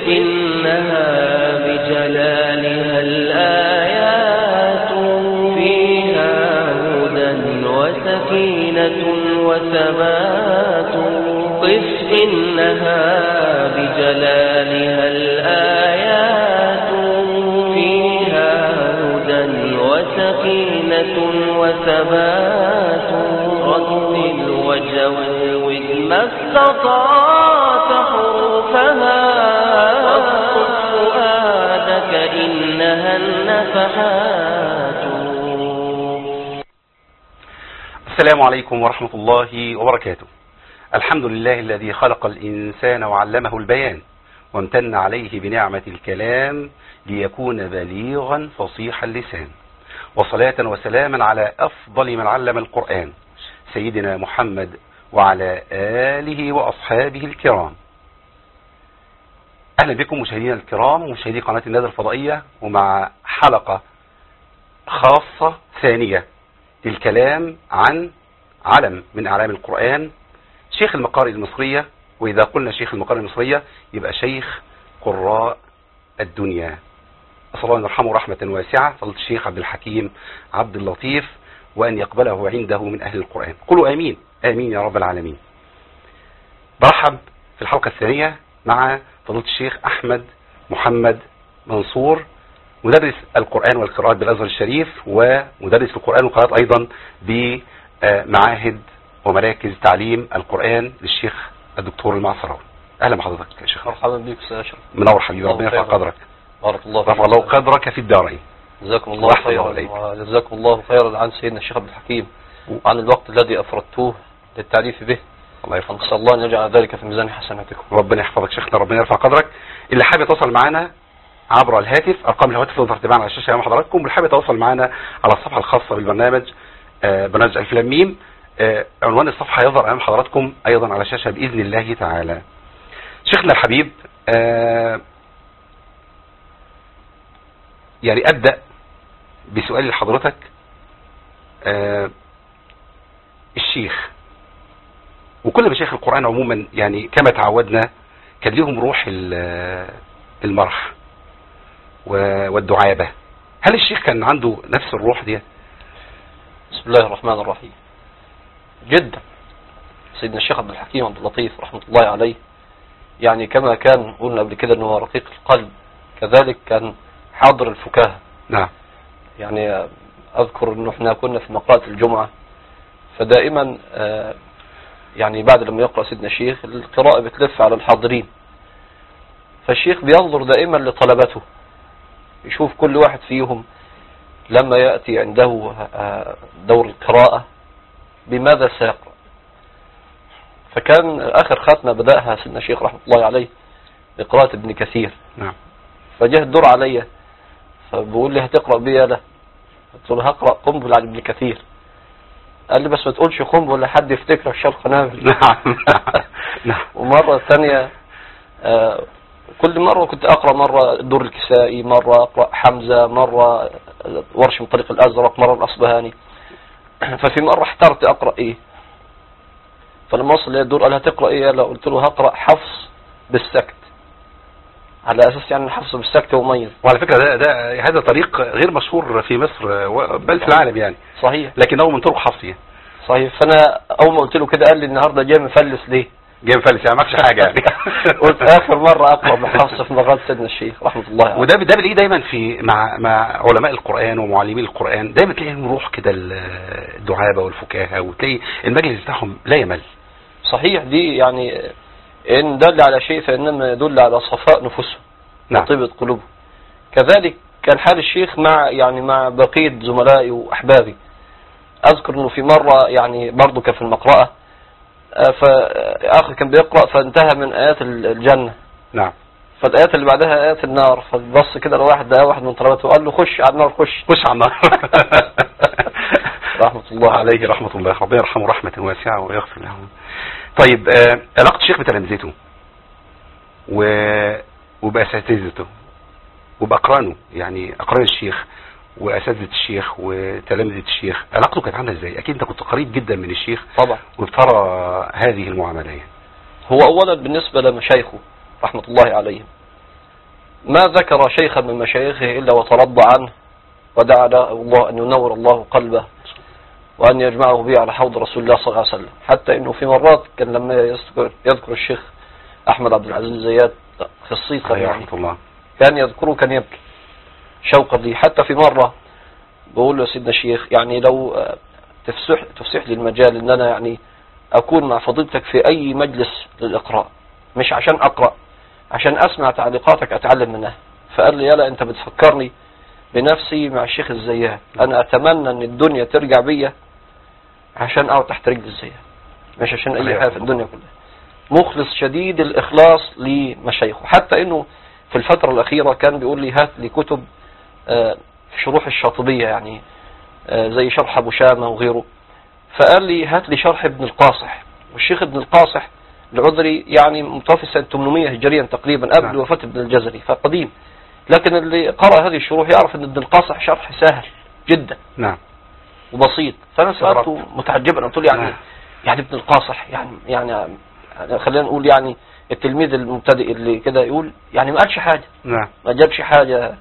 إنها بجلالها الآيات فيها هدى وسكينة وثبات. قف إنها بجلالها الآيات فيها هدى وسكينة وثبات. رتل وجود ما استطعت حروفها واصقل فؤادك إنها النفحات. السلام عليكم ورحمة الله وبركاته. الحمد لله الذي خلق الإنسان وعلمه البيان وامتن عليه بنعمة الكلام ليكون بليغا فصيح اللسان، وصلاة وسلاما على أفضل من علم القرآن سيدنا محمد وعلى آله وأصحابه الكرام. أهلا بكم مشاهدينا الكرام ومشاهدي قناة الندى الفضائية، ومع حلقة خاصة ثانية للكلام عن علم من أعلام القرآن، شيخ المقارئ المصرية. وإذا قلنا شيخ المقارئ المصرية يبقى شيخ قراء الدنيا، أسأل الله أن يرحمه رحمة واسعة فضيلة الشيخ عبد الحكيم عبد اللطيف، وأن يقبله عنده من أهل القرآن. قولوا آمين آمين يا رب العالمين. برحب في الحلقة الثانية مع فضيلة الشيخ أحمد محمد منصور، مدرس القرآن والقراءات بالأزهر الشريف، ومدرس القرآن والقراءات أيضا بمعاهد ومراكز تعليم القرآن للشيخ الدكتور المعصراوي. أهلا بحضرتك يا شيخ. مرحبا بك أستاذ أشرف. منور حبيبي، ربنا يرفع قدرك. بارك الله فيك. رفع الله قدرك في الدارين. جزاكم الله خيرا، وجزاكم الله خيرا عن سيدنا الشيخ عبد الحكيم وعن الوقت الذي أفردتوه للتعريف به. الله يرفع. نسأل الله أن يجعل ذلك في ميزان حسناتكم. ربنا يحفظك شيخنا، ربنا يرفع قدرك. اللي حابب يتواصل معنا عبر الهاتف، ارقام الهواتف تظهر تباعا على الشاشه امام حضراتكم، واللي حابب يتواصل معنا على الصفحه الخاصه بالبرنامج برنامج الف لام ميم، عنوان الصفحه يظهر امام حضراتكم ايضا على الشاشه باذن الله تعالى. شيخنا الحبيب، يعني ابدا بسؤال لحضرتك. الشيخ وكل مشايخ القرآن عموما يعني كما تعودنا كان لهم روح المرح والدعابة. هل الشيخ كان عنده نفس الروح دي؟ بسم الله الرحمن الرحيم. جدا سيدنا الشيخ عبد الحكيم عبد اللطيف رحمة الله عليه، يعني كما كان قلنا قبل كده انه رقيق القلب، كذلك كان حاضر الفكاهة. نعم. يعني اذكر انه احنا كنا في مقرأة الجمعة، فدائما يعني بعد لما يقرأ سيدنا الشيخ القراءة بتلف على الحاضرين، فالشيخ بينظر دائما لطلبته، يشوف كل واحد فيهم لما يأتي عنده دور القراءة بماذا سيقرأ. فكان آخر ختمة بدأها سيدنا الشيخ رحمة الله عليه بقراءة ابن كثير. نعم. فجاء الدور علي فبقول لي هتقرأ بيه لا؟ قلت له هقرأ قنبل عن ابن كثير. قال لي بس ما تقولش قنبل ولا حد يفتكرك شال قنابل. نعم. ومرة ثانية كل مرة كنت أقرأ، مرة دور الكسائي، مرة أقرأ حمزة، مرة ورش من طريق الأزرق، مرة الأصبهاني. ففي مرة احترت أقرأ إيه، فلما وصل لي الدور قال هتقرأ إيه؟ لا، قلت له هقرأ حفص بالسكت، على أساس يعني الحفص بالسكت وميز. وعلى فكرة هذا طريق غير مشهور في مصر بل في العالم يعني. صحيح. لكنه من طرق حفصية. صحيح. فأنا أول ما قلت له كده قال لي النهاردة جاي مفلس ليه؟ جاي مفلس يعني ما فيش حاجة يعني. قلت آخر مرة أقرأ بحفص في مقرأة سيدنا الشيخ رحمة الله عليه. وده بلاقيه دايما في مع علماء القرآن ومعلمين القرآن، دايما تلاقي لهم روح كده الدعابة والفكاهة، وتلاقي المجلس بتاعهم لا يمل. صحيح. دي يعني إن دل على شيء فإنما يدل على صفاء نفوسهم. نعم. وطيبة قلوبهم. كذلك كان حال الشيخ مع بقية زملائي وأحبابي. أذكر أنه في مرة يعني برضو كان في المقرأة، فآخر كان بيقرأ فانتهى من آيات الجنة. نعم. فالآيات اللي بعدها آيات النار، فبص كده لواحد ده واحد من طلبته وقال له خش على النار، خش على النار. رحمة الله عليه رحمة الله، ربنا يرحمه رحمة واسعة ويغفر له. طيب، علاقة الشيخ بتلامذته وبأساتذته وبأقرانه، يعني أقران الشيخ وأساتذة الشيخ وتلامذة الشيخ، علاقته كانت عاملة ازاي؟ أكيد أنت كنت قريب جدا من الشيخ طبعا، وبترى هذه المعاملة. هو أولا بالنسبة لمشايخه رحمة الله عليهم ما ذكر شيخا من مشايخه إلا وترضى عنه ودعا له الله أن ينور الله قلبه وأن يجمعه به على حوض رسول الله صلى الله عليه وسلم. حتى إنه في مرات كان لما يذكر الشيخ أحمد عبد العزيز زياد خصيصا يعني كان يذكره كان يبكي شوقا لي. حتى في مرة بقول له سيدنا الشيخ يعني لو تفسح لي المجال ان انا يعني اكون مع فضيلتك في اي مجلس للاقراء، مش عشان اقرأ، عشان اسمع تعليقاتك اتعلم منها. فقال لي يلا انت بتفكرني بنفسي مع الشيخ الزيات، انا اتمنى ان الدنيا ترجع بيا عشان اقعد تحت رجل الزيات، مش عشان اي حاجة في الدنيا كلها. مخلص شديد الاخلاص لمشايخه. حتى انه في الفترة الاخيرة كان بيقول لي هات لي كتب شروح الشاطبية يعني زي شرح ابو شامة وغيره. فقال لي هات لي شرح ابن القاصح، والشيخ ابن القاصح العذري يعني متوفي سنة 800 هجريا تقريبا قبل وفاة ابن الجزري فقديم. لكن اللي قرأ هذه الشروح يعرف ان ابن القاصح شرح سهل جدا نعم وبسيط. فانا سألته متعجبا قلت له يعني ابن القاصح يعني خلينا نقول يعني التلميذ المبتدئ اللي كده يقول يعني ما قالش حاجة، نعم ما جابش حاجة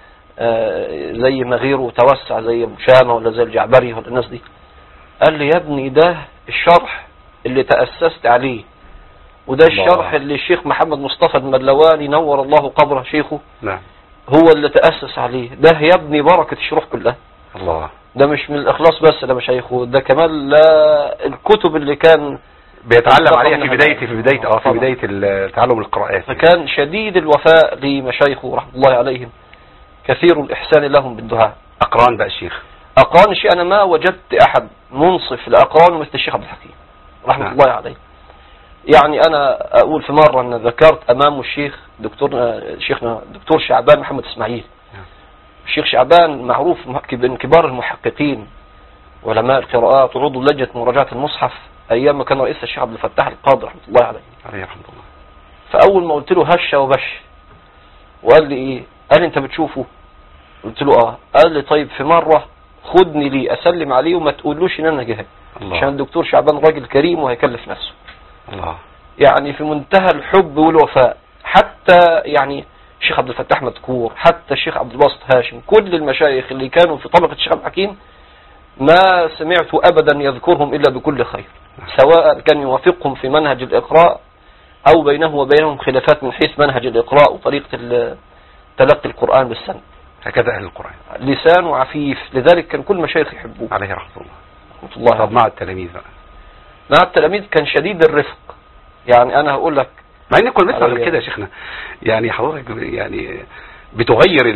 زي ما غيره توسع زي ابو شامة ولا زي الجعبري ولا الناس دي. قال لي يا ابني ده الشرح اللي تأسست عليه، وده الشرح اللي الشيخ محمد مصطفى المدلواني نور الله قبره شيخه نعم هو اللي تأسس عليه. ده يا ابني بركة الشروح كلها. الله، ده مش من الإخلاص بس ده مشايخه، ده كمان لا الكتب اللي كان بيتعلم عليها في بداية تعلم القراءات. فكان شديد الوفاء لمشايخه رحمة الله عليهم، كثير الإحسان لهم بالدعاء. أقران بقى الشيخ، أقران الشيخ أنا ما وجدت أحد منصف لأقرانه مثل الشيخ عبد الحكيم رحمة الله عليه. يعني أنا أقول في مرة أن ذكرت أمامه الشيخ شيخنا دكتور شعبان محمد إسماعيل. الشيخ شعبان معروف من كبار المحققين وعلماء القراءات وعضو لجنة مراجعة المصحف أيام ما كان رئيس الشيخ عبد الفتاح القاضي رحمة الله عليه رحمة الله. فأول ما قلت له هش وبش وقال لي إيه؟ قال لي أنت بتشوفه؟ قلت له قال لي طيب في مرة خدني لي أسلم عليه وما تقولوش إن أنا جاهل، عشان الدكتور شعبان راجل كريم وهيكلف نفسه. الله. يعني في منتهى الحب والوفاء. حتى يعني الشيخ عبد الفتاح مذكور، حتى الشيخ عبد الباسط هاشم، كل المشايخ اللي كانوا في طبقة الشيخ عبد الحكيم ما سمعت أبدا يذكرهم إلا بكل خير، سواء كان يوافقهم في منهج الإقراء أو بينه وبينهم خلافات من حيث منهج الإقراء وطريقة تلقي القرآن بالسند. هكذا أهل القرآن لسان عفيف، لذلك كان كل مشايخ يحبوه عليه رحمة الله. طب مع التلاميذ بقى؟ مع التلاميذ كان شديد الرفق. يعني أنا هقول لك مع إن كل مثل كده يا شيخنا، يعني حضرتك يعني بتغير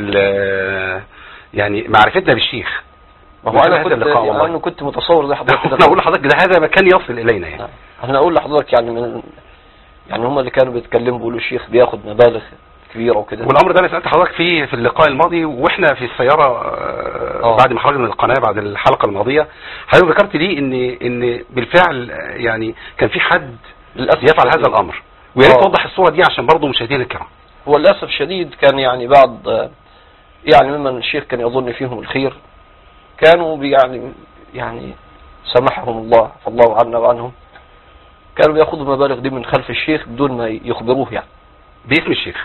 يعني معرفتنا بالشيخ. ما هو أنا كنت متصور زي حضرتك أنا أقول لحضرتك ده هذا مكان يصل إلينا يعني. أنا أقول لحضرتك يعني هم اللي كانوا بيتكلموا بيقولوا الشيخ بياخد مبالغ كبيرة وكده. والأمر ده أنا سألت حضرتك فيه في اللقاء الماضي وإحنا في السيارة بعد ما خرجنا من القناة بعد الحلقة الماضية. حضرتك ذكرت لي إن بالفعل يعني كان في حد يفعل هذا الأمر، ويا ريت توضح الصورة دي عشان برضه مشاهدينا الكرام. هو للأسف الشديد كان يعني بعض يعني ممن الشيخ كان يظن فيهم الخير كانوا يعني سمحهم الله فالله عنا وعنهم، كانوا بياخذوا المبالغ دي من خلف الشيخ بدون ما يخبروه يعني باسم الشيخ.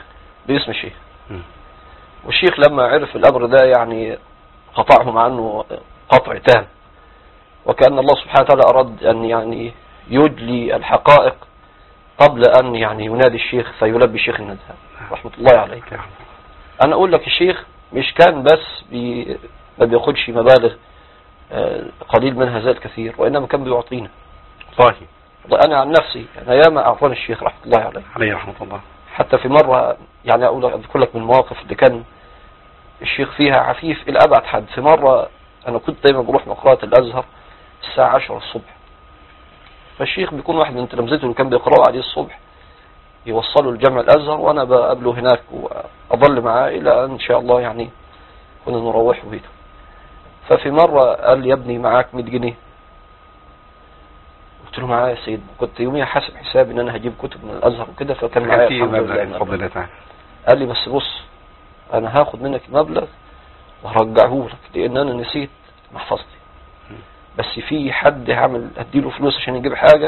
والشيخ لما عرف الأمر ده يعني قطعهم عنه قطع تام، وكأن الله سبحانه وتعالى أراد أن يعني يجلي الحقائق قبل أن يعني ينادي الشيخ فيلبي الشيخ النداء رحمة الله عليه. أنا أقول لك الشيخ مش كان بس ما بياخدش مبالغ قليل منها زي الكثير، وإنما كان بيعطينا. صحيح. أنا عن نفسي أنا ياما أعطاني الشيخ رحمة الله عليه رحمة الله. حتى في مرة يعني أذكر لك من المواقف اللي كان الشيخ فيها عفيف إلى أبعد حد. في مرة أنا كنت دايما بروح مقرأة الأزهر الساعة 10 الصبح، فالشيخ بيكون واحد من تلامذته اللي كان بيقرأوا عليه الصبح يوصلوا الجامع الأزهر، وأنا بقابله هناك وأضل معاه إلى أن شاء الله يعني كنا نروح بيته. ففي مرة قال لي يا ابني معاك 100 جنيه؟ قلت له معايا يا سيد. كنت يوميا حاسب حسابي ان انا هجيب كتب من الازهر وكده، فكان معايا بفضل الله تعالى. قال لي بس بص انا هاخد منك المبلغ وهرجعه لك لان انا نسيت محفظتي، بس في حد هعمل اديله فلوس عشان يجيب حاجة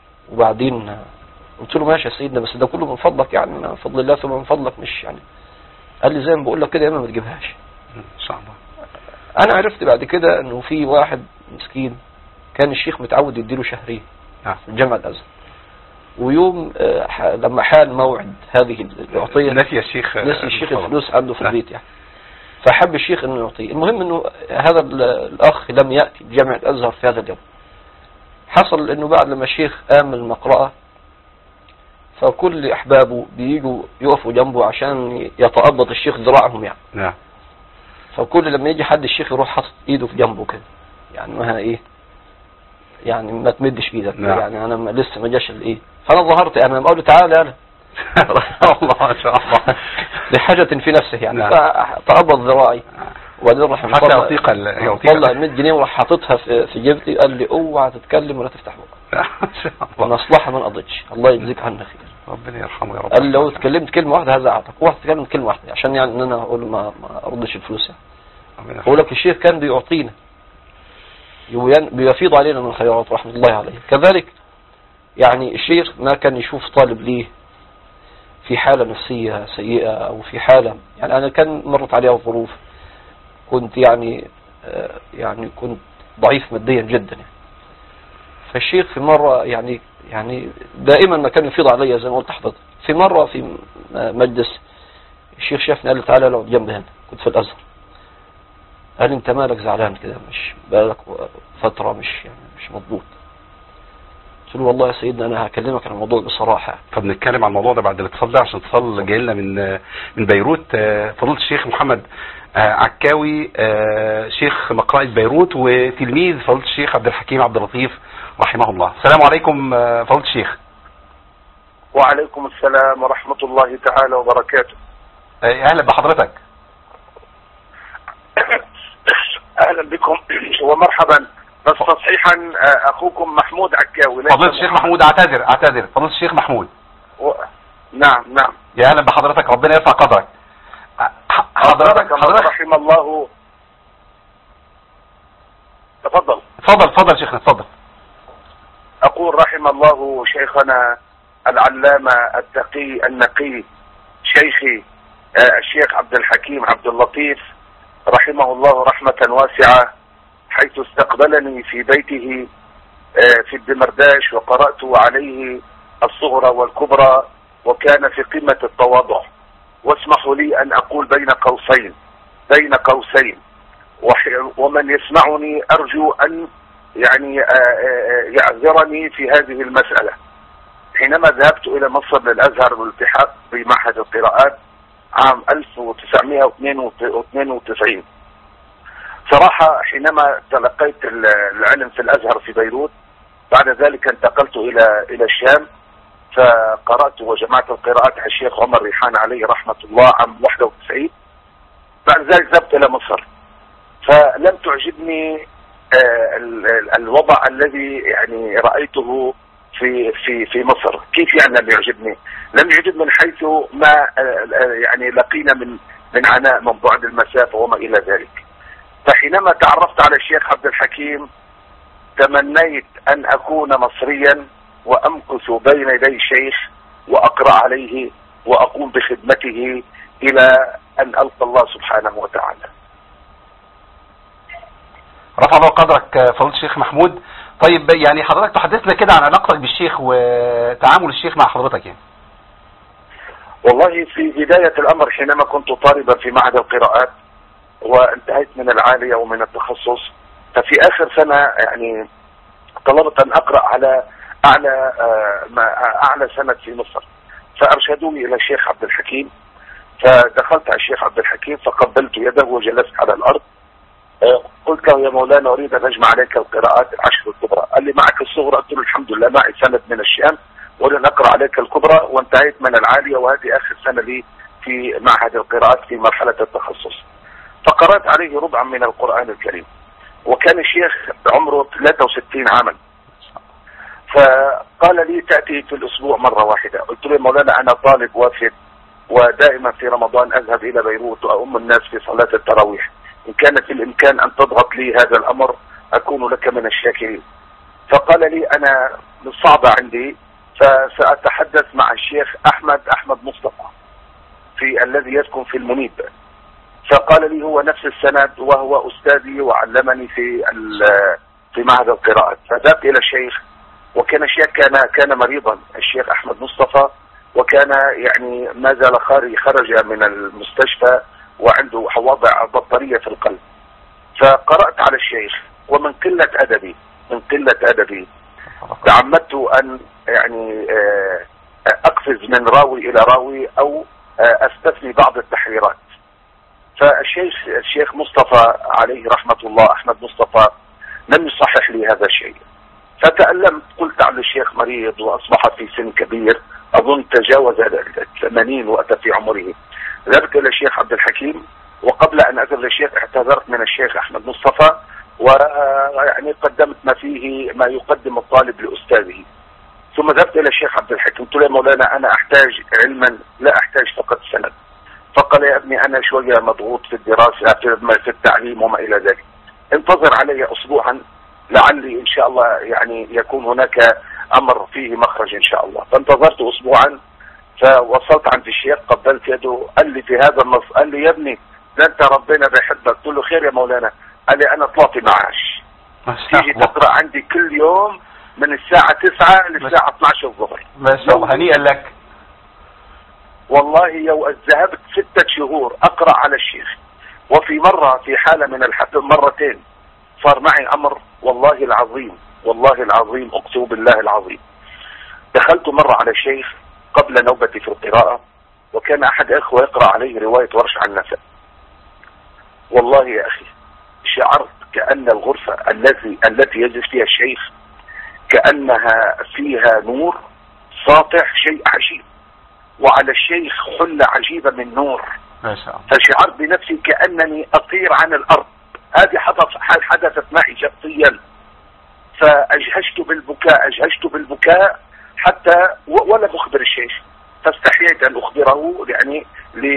وبعدين. قلت له ماشي يا سيدنا بس ده كله من فضلك يعني من فضل الله ثم من فضلك، مش يعني قال لي زي ما بقول لك كده يا اما ما تجيبهاش. ان شاء الله. انا عرفت بعد كده انه في واحد مسكين كان الشيخ متعود يديله شهرين في الجامعة الازهر، ويوم لما حان موعد هذه العطية نسي الشيخ الفلوس عنده في البيت يعني، فحب الشيخ انه يعطيه. المهم انه هذا الاخ لم يأتي جامعة الازهر في هذا اليوم. حصل انه بعد لما الشيخ قام المقرأة فكل احبابه بييجوا يقفوا جنبه عشان يتقبض الشيخ ذراعهم يعني. نعم. فكل لما يجي حد الشيخ يروح حاطط ايده في جنبه كده، يعني ما ايه يعني ما تمدش ايدك. نعم. يعني انا لسه ما جاش الايه، فانا ظهرت انا بقول له تعالى انا الله ما شاء الله لحاجة في نفسه يعني. نعم. فتقبض ذراعي وبعدين راح طلع 100 جنيه وراح حاططها في جيبتي. قال لي اوعى تتكلم ولا تفتح بقك، مصلحة ما نقضتش، الله يجزيك عنا خير، ربنا يرحمه يا رب. قال لو اتكلمت كلمة واحدة هزعتك، اوعى تتكلم كلمة واحدة عشان يعني ان انا اقول ما اردش الفلوس يعني. اقول لك الشيخ كان بيعطينا بيفيض علينا من الخيرات رحمة الله عليه. كذلك يعني الشيخ ما كان يشوف طالب ليه في حالة نفسية سيئة او في حالة، يعني انا كان مرت عليها ظروف كنت يعني كنت ضعيف ماديا جدا يعني. فالشيخ في مرة يعني دائما ما كان يفيض عليا زي ما قلت حضرتك. في مرة في مجلس الشيخ شافني قال لي تعالى اقعد جنبي هنا، كنت في الازهر. قال لي انت مالك زعلان كده، مش بالك فترة مش مضبوط. قلت له والله يا سيدنا انا هكلمك عن الموضوع بصراحة. طب نتكلم عن الموضوع ده بعد الاتصال ده، عشان اتصال جاي لنا من بيروت. فضيلة الشيخ محمد عكاوي شيخ مقرأة بيروت وتلميذ فضيلة الشيخ عبد الحكيم عبد اللطيف رحمه الله. السلام عليكم فضيلة الشيخ. وعليكم السلام ورحمة الله تعالى وبركاته. اهلا بحضرتك. اهلا بكم ومرحبا. بس تصحيحا اخوكم محمود عكاوي. فضيلة الشيخ محمود اعتذر فضيلة الشيخ محمود. نعم. يا اهلا بحضرتك، ربنا يرفع قدرك. حضرتك رحم الله. تفضل شيخنا تفضل. اقول رحم الله شيخنا العلامة التقي النقي شيخي الشيخ عبد الحكيم عبد اللطيف رحمه الله رحمة واسعة، حيث استقبلني في بيته في الدمرداش وقرأت عليه الصغرى والكبرى، وكان في قمة التواضع. واسمحوا لي أن أقول بين قوسين ومن يسمعني أرجو أن يعني يعذرني في هذه المسألة. حينما ذهبت إلى مصر للأزهر والالتحاق بمعهد القراءات عام 1992، صراحة حينما تلقيت العلم في الأزهر في بيروت، بعد ذلك انتقلت إلى الشام فقرأت وجمعت القراءات على الشيخ عمر ريحان عليه رحمة الله عام 91. بعد ذلك ذهبت إلى مصر فلم تعجبني الوضع الذي يعني رأيته في مصر. كيف يعني لم يعجبني؟ لم يعجب من حيث ما يعني لقينا من عناء من بعد المسافة وما إلى ذلك. فحينما تعرفت على الشيخ عبد الحكيم تمنيت أن أكون مصريا وأمكث بين يدي الشيخ وأقرأ عليه وأقوم بخدمته إلى أن ألقى الله سبحانه وتعالى. رفع الله قدرك فضيلة الشيخ محمود. طيب يعني حضرتك تحدثنا كده عن علاقتك بالشيخ وتعامل الشيخ مع حضرتك يعني. والله في بداية الأمر حينما كنت طالبا في معهد القراءات وانتهيت من العالية ومن التخصص، ففي آخر سنة يعني طلبت أن أقرأ على أعلى سنة في مصر، فأرشدوني إلى الشيخ عبد الحكيم. فدخلت على الشيخ عبد الحكيم فقبلت يده وجلست على الأرض. قلت له يا مولانا أريد أن أجمع عليك القراءات العشر الكبرى. قال لي معك الصغرى؟ قلت له الحمد لله معي سند من الشام وأريد أن أقرأ عليك الكبرى، وانتهيت من العالية وهذه آخر سنة لي في معهد القراءات في مرحلة التخصص. فقرأت عليه ربعا من القرآن الكريم، وكان الشيخ عمره 63 عاما. فقال لي تأتي في الأسبوع مرة واحدة. قلت له يا مولانا أنا طالب وافد ودائما في رمضان أذهب إلى بيروت وأؤم الناس في صلاة التراويح، إن كان في الإمكان أن تضغط لي هذا الأمر أكون لك من الشاكرين. فقال لي أنا صعبة عندي، فسأتحدث مع الشيخ أحمد مصطفى. الذي يسكن في المنيب. فقال لي هو نفس السند وهو أستاذي وعلمني في معهد القراءات. فذهبت إلى الشيخ، وكان الشيخ كان مريضا، الشيخ أحمد مصطفى، وكان يعني ما زال خرج من المستشفى وعنده وضع بطارية في القلب. فقرأت على الشيخ، ومن قلة أدبي تعمدت أن يعني أقفز من راوي إلى راوي أو أستثني بعض التحريرات. فالشيخ مصطفى عليه رحمة الله، أحمد مصطفى، لم يصحح لي هذا الشيء. فتألمت، قلت على الشيخ مريض وأصبح في سن كبير، أظن تجاوز 80 وأتى في عمره. ذهبت إلى الشيخ عبد الحكيم، وقبل أن أذهب للشيخ اعتذرت من الشيخ أحمد مصطفى، ويعني قدمت ما فيه ما يقدم الطالب لأستاذه. ثم ذهبت إلى الشيخ عبد الحكيم، قلت له يا مولانا أنا أحتاج علما، لا أحتاج فقط سند. فقال يا ابني أنا شوية مضغوط في الدراسة في التعليم وما إلى ذلك، انتظر علي أسبوعا لعلي إن شاء الله يعني يكون هناك أمر فيه مخرج إن شاء الله. فانتظرت أسبوعا، فوصلت عند الشيخ، قبلت يده، قال لي في هذا النص، قال لي يا ابني ده أنت ربنا بيحبك. قلت له خير يا مولانا. قال لي أنا طلعت معاش، تيجي تقرأ عندي كل يوم من الساعة 9 للساعة 12 الظهر. ما شاء الله، هنيئا لك. والله ذهبت 6 شهور أقرأ على الشيخ، وفي مرة في حالة من مرتين صار معي أمر والله العظيم أقسم بالله العظيم. دخلت مرة على الشيخ قبل نوبتي في القراءة، وكان أحد إخوة يقرأ عليه رواية ورش عن نفع. والله يا أخي شعرت كأن الغرفة التي يجلس فيها الشيخ كأنها فيها نور ساطع، شيء عجيب، وعلى الشيخ حلة عجيبة من نور. ما شاء الله. فشعرت بنفسي كأنني أطير عن الأرض. هذه حدثت معي شخصيا. فأجهشت بالبكاء حتى ولا أخبر الشيخ، فاستحييت أن أخبره يعني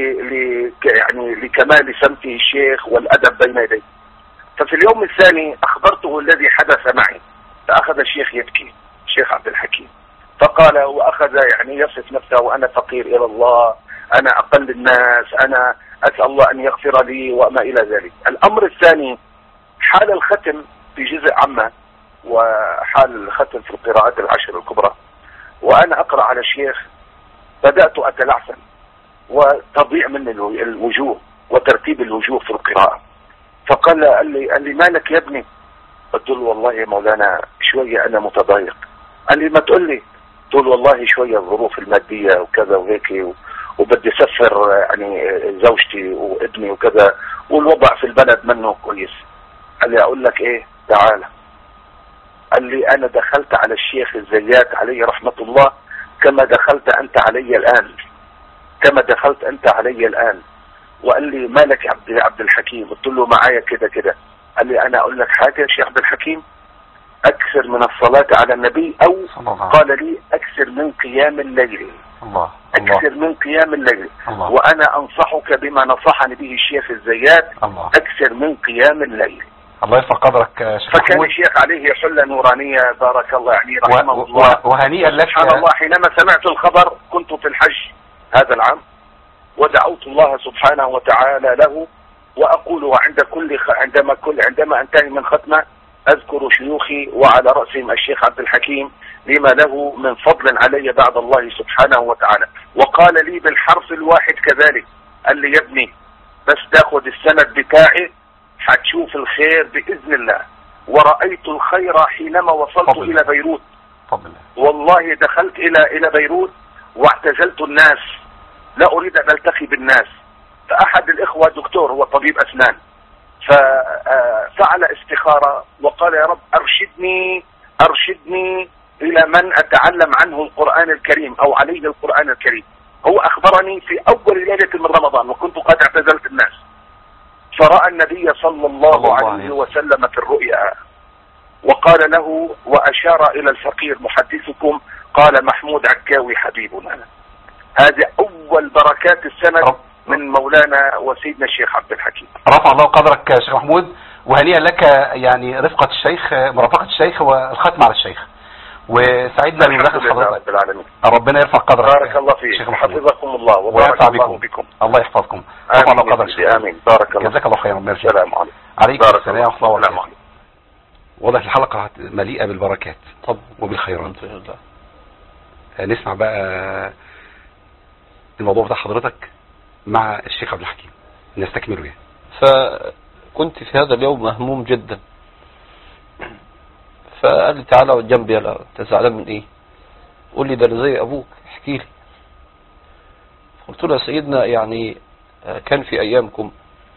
لكمال سمته الشيخ والأدب بين يديه. ففي اليوم الثاني أخبرته الذي حدث معي، فأخذ الشيخ يبكي، الشيخ عبد الحكيم، فقال وأخذ يعني يصف نفسه، وأنا فقير إلى الله، أنا أقل الناس، أنا أسأل الله أن يغفر لي وما إلى ذلك. الأمر الثاني حال الختم في جزء عامة، وحال الختم في القراءات العشر الكبرى، وأنا أقرأ على الشيخ بدأت أتلعثم وتضيع مني الوجوه وترتيب الوجوه في القراءة. فقال لي مالك يا ابني؟ قلت له والله يا مولانا شوية أنا متضايق. قال لي ما تقول لي؟ قلت له والله شوية الظروف المادية وكذا وهيك، وبدي أسفر يعني زوجتي وابني وكذا، والوضع في البلد منه كويس. قال لي أقول لك إيه؟ تعالى. قال لي أنا دخلت على الشيخ الزيات عليه رحمة الله كما دخلت أنت علي الآن، وقال لي مالك يا عبد الحكيم؟ قلت له معايا كده. قال لي أنا أقول لك حاجة يا شيخ عبد الحكيم، أكثر من الصلاة على النبي، أو قال لي أكثر من قيام الليل. أكثر من قيام الليل. وأنا أنصحك بما نصحني به الشيخ الزيات، أكثر من قيام الليل. الله يرفع قدرك شيخ. فكان الشيخ عليه حلة نورانية بارك الله يعني رحمه الله. وهنيئا لك. سبحان الله، حينما سمعت الخبر كنت في الحج هذا العام، ودعوت الله سبحانه وتعالى له، وأقول عندما أنتهي من ختمة أذكر شيوخي وعلى رأسهم الشيخ عبد الحكيم لما له من فضل علي بعد الله سبحانه وتعالى. وقال لي بالحرف الواحد كذلك، قال لي يا ابني بس تاخذ السند بتاعي حتشوف الخير بإذن الله. ورأيت الخير حينما وصلت إلى بيروت. والله دخلت إلى بيروت واعتزلت الناس، لا أريد أن ألتقي بالناس. فأحد الإخوة دكتور، هو طبيب أسنان، ففعل استخارة وقال يا رب أرشدني إلى من أتعلم عنه القرآن الكريم أو عليه القرآن الكريم. هو أخبرني في أول ليلة من رمضان وكنت قد اعتزلت الناس، فرأى النبي صلى الله عليه وسلم في الرؤيا وقال له، وأشار إلى الفقير محدثكم، قال محمود عكاوي حبيبنا. هذه أول بركات السند من مولانا وسيدنا الشيخ عبد الحكيم. رفع الله قدرك يا شيخ محمود، وهنيئا لك يعني مرافقة الشيخ والختم على الشيخ. وسعيدنا بمداخلة حضرتك. رب العالمين. ربنا يرفع قدرك. بارك الله فيك. حفظكم الله وبارك الله بكم. الله يحفظكم. آمين قدرك. آمين. بارك الله. جزاك الله خيرا. السلام عليكم. عليكم السلام ورحمة الله وبركاته. واضح الحلقة مليئة بالبركات طب وبالخيرات. نسمع بقى الموضوع بتاع حضرتك مع الشيخ عبد الحكيم نستكمله يعني. فكنت في هذا اليوم مهموم جدا، فقال لي تعالى اقعد جنبي. يلا انت زعلان من ايه؟ قول لي ده اللي زي ابوك، احكي لي. قلت له يا سيدنا يعني كان في ايامكم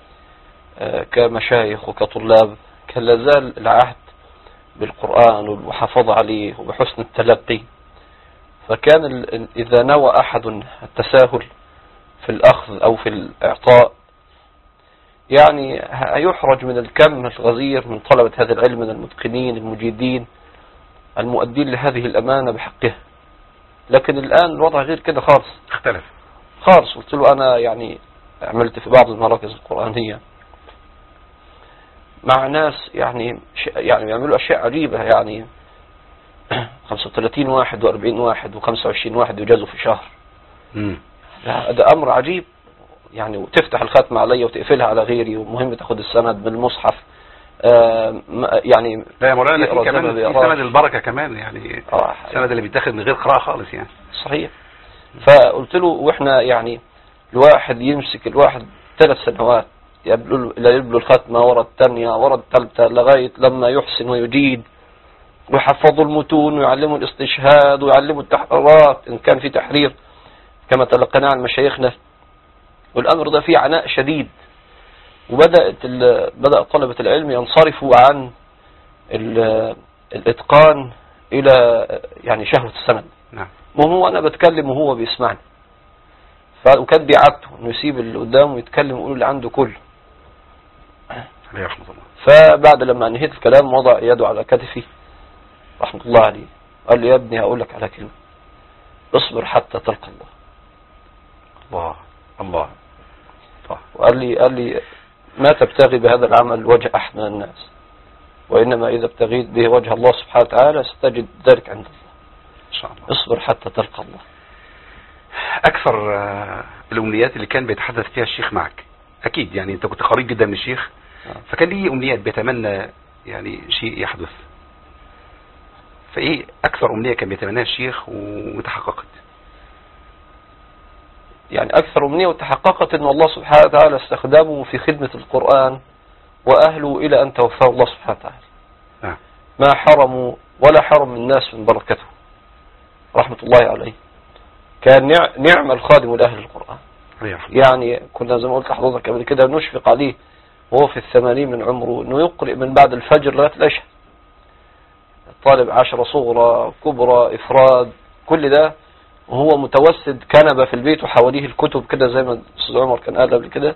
كمشايخ وكطلاب كان لازال العهد بالقرآن والمحافظة عليه وبحسن التلقي، فكان إذا نوى أحد التساهل في الأخذ أو في الإعطاء يعني هيحرج من الكم الغزير من طلبة هذا العلم من المتقنين المجيدين المؤدين لهذه الأمانة بحقها. لكن الآن الوضع غير كده خالص، اختلف خالص. قلت له أنا يعني عملت في بعض المراكز القرآنية مع ناس يعني بيعملوا أشياء عجيبة، يعني 35 واحد و40 واحد و25 واحد يجازوا في شهر. ده أمر عجيب يعني. وتفتح الختمة علي وتقفلها على غيري، ومهم تاخد السند من المصحف. يعني لا يا مولانا في كمان في سند البركة كمان يعني. السند اللي بيتاخد من غير قراءة خالص يعني. صحيح. فقلت له واحنا يعني الواحد يمسك الواحد 3 سنوات يبلو الختمة ورا الثانية ورا الثالثة لغاية لما يحسن ويجيد، ويحفظوا المتون ويعلموا الاستشهاد ويعلموا التحريرات إن كان في تحرير كما تلقنا عن مشايخنا. والأمر ده فيه عناء شديد، بدأ طلبة العلم ينصرفوا عن الإتقان إلى يعني شهوة السند. نعم. وهو أنا بتكلم وهو بيسمعني، وكان بيعدته إنه يسيب اللي قدامه ويتكلم ويقول اللي عنده كله. عليه رحمة الله. فبعد لما انهيت الكلام وضع يده على كتفي رحمة الله عليه، قال لي يا ابني هقول لك على كلمة، اصبر حتى تلقى الله. الله الله. وقال لي ما تبتغي بهذا العمل وجه أحد من الناس، وإنما إذا ابتغيت به وجه الله سبحانه وتعالى ستجد ذلك عند الله إن شاء الله. اصبر حتى تلقى الله. أكثر الأمنيات اللي كان بيتحدث فيها الشيخ معك أكيد يعني أنت كنت قريب جدا من الشيخ، فكان ليه أمنيات بيتمنى يعني شيء يحدث. فإيه أكثر أمنية كان بيتمناها الشيخ وتحققت؟ يعني أكثر أمنية وتحققت أن الله سبحانه وتعالى استخدامه في خدمة القرآن وأهله إلى أن توفاه الله سبحانه وتعالى. ما حرموا ولا حرم الناس من بركته رحمة الله عليه. كان نعم الخادم لأهل القرآن. يعني كنا زي ما قلت لحضرتك قبل كده نشفق عليه وهو في 80 من عمره أنه يقرأ من بعد الفجر لغاية العشاء. الطالب 10 صغرى كبرى إفراد كل ده، وهو متوسد كنبة في البيت وحواليه الكتب كده زي ما أستاذ عمر كان قال قبل كده،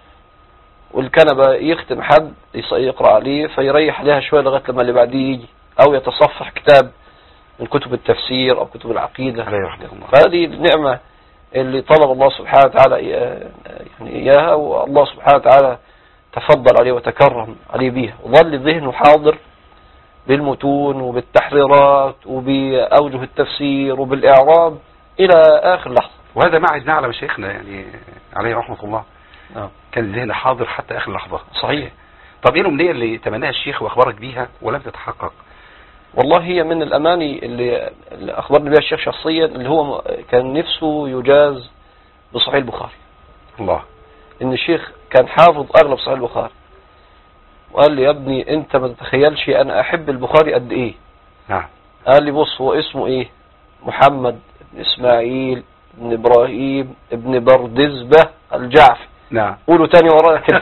والكنبة يختم حد يقرأ عليه فيريح عليها شوية لغاية لما اللي بعديه يجي، أو يتصفح كتاب من كتب التفسير أو كتب العقيدة. فهذه النعمة اللي طلب الله سبحانه وتعالى يعني إياها، والله سبحانه وتعالى تفضل عليه وتكرم عليه بيها، وظل ذهنه حاضر بالمتون وبالتحريرات وبأوجه التفسير وبالإعراب إلى آخر لحظة. وهذا ما عايزناه على مشايخنا يعني عليه رحمة الله. كان الذهن حاضر حتى آخر لحظة. صحيح. طب إيه الأمنية اللي تمناها الشيخ وأخبرك بيها ولم تتحقق؟ والله هي من الأماني اللي أخبرني بها الشيخ شخصيا، اللي هو كان نفسه يجاز بصحيح البخاري. الله. إن الشيخ كان حافظ أغلب صحيح البخاري، وقال لي يا ابني أنت ما تتخيلش أنا أحب البخاري قد إيه. نعم. قال لي بص هو اسمه إيه؟ محمد بن إسماعيل بن إبراهيم بن بردزبة الجعفي. نعم. قولوا تاني ورايا كده.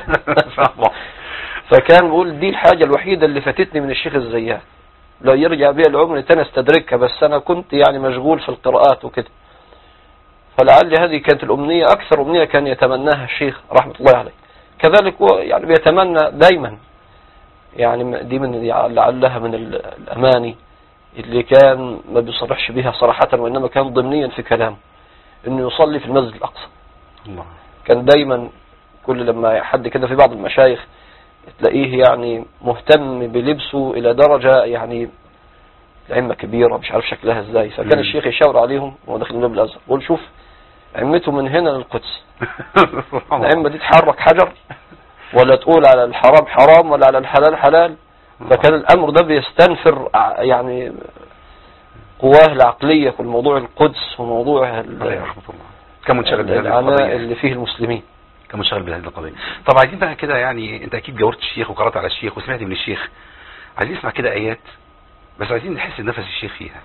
فكان بيقول دي الحاجة الوحيدة اللي فاتتني من الشيخ الزيات، لو يرجع بيها العمر تاني استدركها، بس أنا كنت يعني مشغول في القراءات وكده. فلعل هذه كانت الأمنية أكثر أمنية كان يتمناها الشيخ رحمة الله عليه. كذلك هو يعني بيتمنى دايما، يعني دي من لعلها من الأماني اللي كان ما بيصرحش بها صراحة، وإنما كان ضمنيا في كلامه، إنه يصلي في المسجد الأقصى. الله. كان دايما كل لما حد كده في بعض المشايخ تلاقيه يعني مهتم بلبسه إلى درجة يعني العمة كبيرة مش عارف شكلها ازاي، فكان الشيخ يشاور عليهم وهو داخل باب الازهر يقول شوف عمته من هنا للقدس، العمة دي تحرك حجر ولا تقول على الحرام حرام ولا على الحلال حلال. فكان الامر ده بيستنفر يعني قواه العقلية في الموضوع القدس وموضوع كم منشغل بهذه العناء اللي فيه المسلمين، كم منشغل بهذه القضية. طب عايزين بقى كده، يعني انت اكيد جاورت الشيخ وقرأت على الشيخ وسمعت من الشيخ، عايزين نسمع كده ايات بس عايزين نحس نفس الشيخ فيها،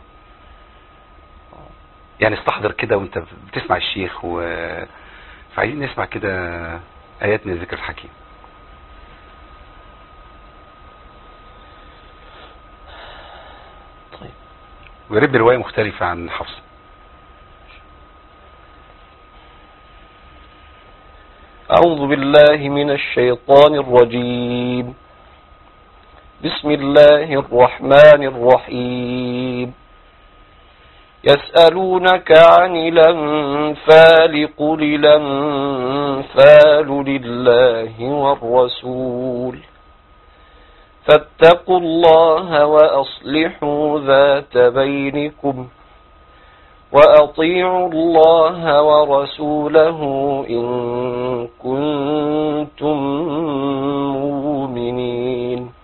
يعني استحضر كده وانت بتسمع الشيخ فعايزين نسمع كده ايات من الذكر الحكيم. طيب ويرد رواية مختلفة عن حفص. أعوذ بالله من الشيطان الرجيم. بسم الله الرحمن الرحيم. يسألونك عن الأنفال قل الأنفال لله والرسول فاتقوا الله وأصلحوا ذات بينكم وأطيعوا الله ورسوله إن كنتم مؤمنين.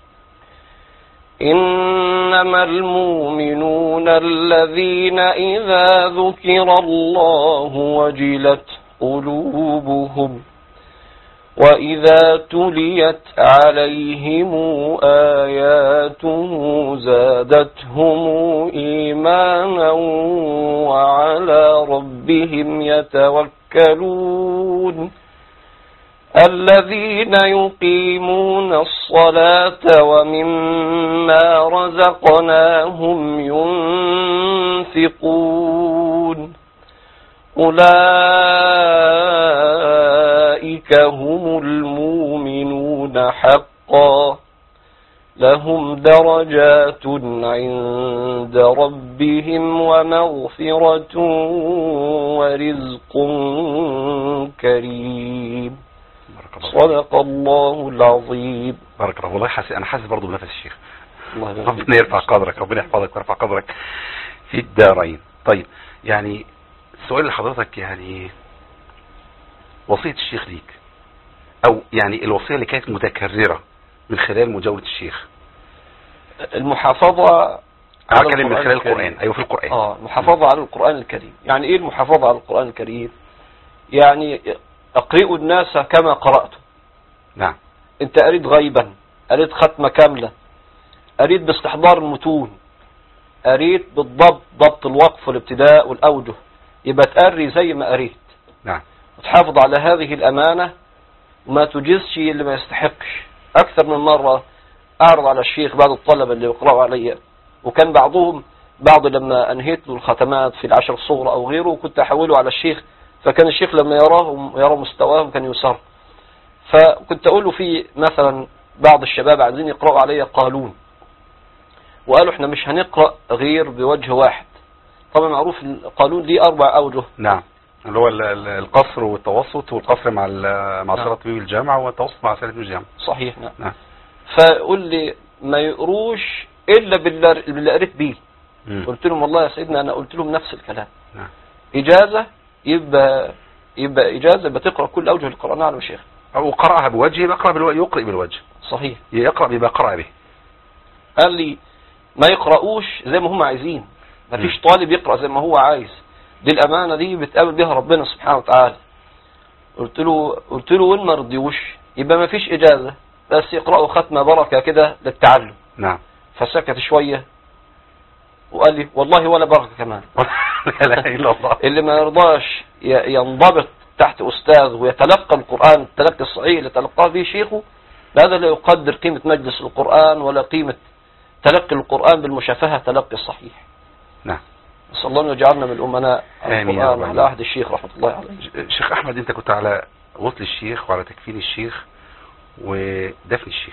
إنما المؤمنون الذين إذا ذكر الله وجلت قلوبهم وإذا تليت عليهم آياته زادتهم إيمانا وعلى ربهم يتوكلون. الذين يقيمون الصلاة ومما رزقناهم ينفقون أولئك هم المؤمنون حقا لهم درجات عند ربهم ومغفرة ورزق كريم. صدق الله العظيم. بارك الله. والله انا حاسس برضه بنفس الشيخ. ربنا يرفع قدرك، ربنا يحفظك ويرفع قدرك في الدارين. طيب يعني السؤال لحضرتك، يعني وصية الشيخ ليك، او يعني الوصية اللي كانت متكررة من خلال مجاورة الشيخ. المحافظة على الكلام من خلال القرآن. ايوه في القرآن. المحافظة على القرآن الكريم. يعني ايه المحافظة على القرآن الكريم؟ يعني اقرئوا الناس كما قرأتم. نعم. انت قريت غيبا، قريت ختمة كاملة، قريت باستحضار المتون، قريت بالضبط، ضبط الوقف والابتداء والأوجه، يبقى تقري زي ما قريت. نعم. وتحافظ على هذه الأمانة وما تجزش اللي ما يستحقش. أكثر من مرة أعرض على الشيخ بعض الطلبة اللي يقرأوا علي، وكان بعض لما أنهيت له الختمات في العشر الصغرى أو غيره كنت أحوله على الشيخ، فكان الشيخ لما يرى مستواهم كان يسر. فكنت أقول له في مثلا بعض الشباب عايزين يقرأوا علي قالون، وقالوا احنا مش هنقرأ غير بوجه واحد. طبعا معروف القانون ليه 4 أوجه. نعم. اللي هو القصر والتوسط، والقصر مع صلة طبيب الجامعة، والتوسط مع صلة طبيب الجامعة. صحيح. نعم. فقول لي ما يقروش إلا باللي قريت بيه. قلت لهم والله يا سيدنا أنا قلت لهم نفس الكلام. نعم. إجازة يبقى إجازة بتقرأ كل أوجه القرآن على مشايخ. أو قرأها بوجه يقرأ بالوجه. صحيح. يقرأ بما قرأ به. قال لي ما يقرأوش زي ما هم عايزين، ما فيش طالب يقرأ زي ما هو عايز، دي الأمانة دي بتقابل بها ربنا سبحانه وتعالى. قلت له وين ما رضيوش يبقى ما فيش إجازة، بس يقرأوا ختمة بركة كده للتعلم. نعم. فسكت شوية وقال لي والله ولا بركة كمان. لا اله الا الله. اللي ما يرضاش ينضبط تحت أستاذ ويتلقى القرآن التلقي الصحيح اللي تلقاه به شيخه، هذا لا يقدر قيمة مجلس القرآن ولا قيمة تلقي القرآن بالمشافهة تلقي الصحيح. نعم. نسأل الله أن يجعلنا من الأمناء القرآن على عهد الشيخ رحمة الله عليه. شيخ أحمد، أنت كنت على غسل الشيخ وعلى تكفين الشيخ ودفن الشيخ.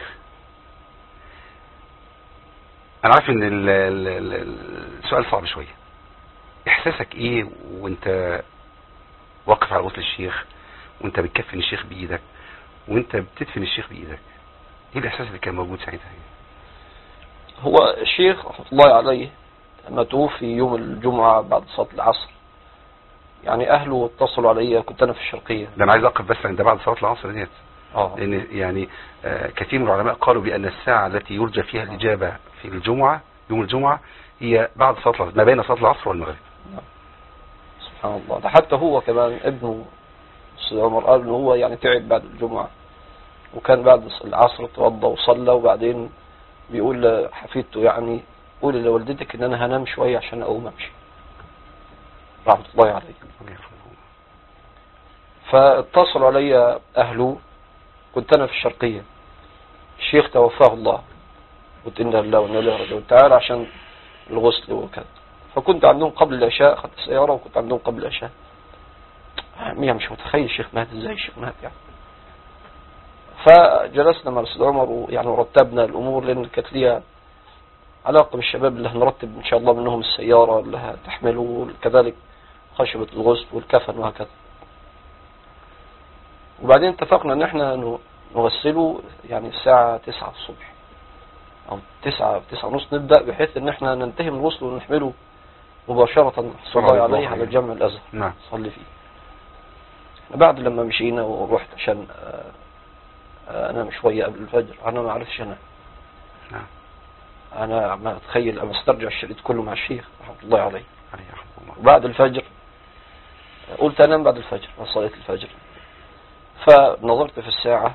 أنا عارف إن السؤال صعب شوية. إحساسك إيه وأنت واقف على غسل الشيخ، وأنت بتكفن الشيخ بإيدك، وأنت بتدفن الشيخ بإيدك؟ إيه الإحساس اللي كان موجود ساعتها؟ هو الشيخ رحمة الله عليه لما توفي يوم الجمعة بعد صلاة العصر، يعني أهله اتصلوا علي، كنت أنا في الشرقية. ده أنا عايز أقف بس عند بعد صلاة العصر ديت، آه. لأن يعني كثير من العلماء قالوا بأن الساعة التي يرجى فيها الإجابة في الجمعة يوم الجمعة هي بعد صلاة العصر، ما بين صلاة العصر والمغرب. سبحان الله. ده حتى هو كمان ابنه السيد عمر قال إنه هو يعني تعب بعد الجمعة، وكان بعد العصر توضى وصلى، وبعدين بيقول لحفيدته يعني قولي لوالدتك إن أنا هنام شوية عشان أقوم أمشي، رحمة الله عليه. فاتصل علي أهله، كنت أنا في الشرقية، الشيخ توفاه الله، قلت إنا لله وإنا إليه راجعون، تعال عشان الغسل وكذا. فكنت عندهم قبل العشاء، أخذت السيارة وكنت عندهم قبل العشاء. يعني مش متخيل الشيخ مات إزاي، الشيخ مات يعني. فجلسنا مع الأستاذ عمر يعني ورتبنا الأمور، لأن كانت ليها علاقة بالشباب اللي هنرتب إن شاء الله منهم السيارة اللي هتحمله، كذلك خشبة الغسل والكفن وهكذا. وبعدين اتفقنا ان احنا نغسله يعني الساعة 9 الصبح او 9 ونص نبدأ، بحيث ان احنا ننتهي من الغسل ونحمله مباشرة صلى عليه على جامع الازهر نصلي فيه. بعد لما مشينا ورحت عشان انام شوية قبل الفجر، انا ما عرفتش انام. انا ما اتخيل اما استرجع الشريط كله مع الشيخ رحمة الله عليه. وبعد الفجر قلت انام بعد الفجر، صليت الفجر، فنظرت في الساعة،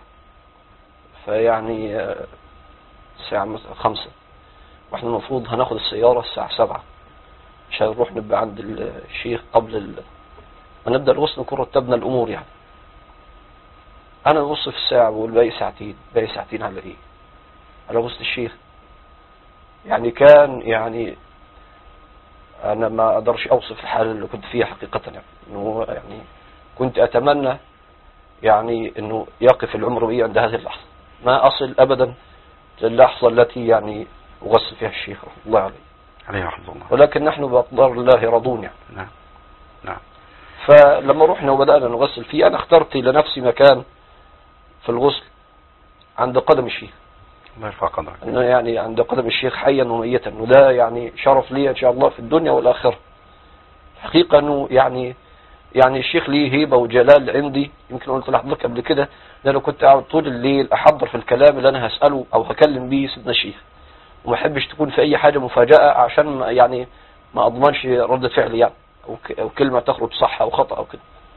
فيعني الساعة 5، واحنا المفروض هناخد السيارة الساعة 7 عشان نروح نبقى عند الشيخ قبل ما نبدأ الغسل، نكون رتبنا الأمور يعني. أنا نبص في الساعة بقول باقي ساعتين على إيه؟ على غسل الشيخ. يعني كان يعني أنا ما أقدرش أوصف الحالة اللي كنت فيها حقيقة، يعني إنه يعني كنت أتمنى يعني انه يقف العمر بي عند هذه اللحظة، ما اصل ابدا للحظة التي يعني اغسل فيها الشيخ رحمه الله عليه رحمه الله. ولكن نحن بأقدار الله راضون يعني. نعم. فلما رحنا وبدأنا نغسل فيه، انا اخترت لنفسي مكان في الغسل عند قدم الشيخ، الله يرفع قدرك، انه يعني عند قدم الشيخ حيا وميتا، وده يعني شرف لي ان شاء الله في الدنيا والآخرة. حقيقة انه يعني الشيخ ليه هيبة وجلال عندي، يمكن قلت لحضرتك قبل كده، لأنه كنت قاعد طول الليل أحضر في الكلام اللي أنا هسأله أو هكلم بيه سيدنا الشيخ، وما أحبش تكون في أي حاجة مفاجأة عشان يعني ما أضمنش رد فعل يعني أو كلمة تخرج صح أو خطأ أو كده.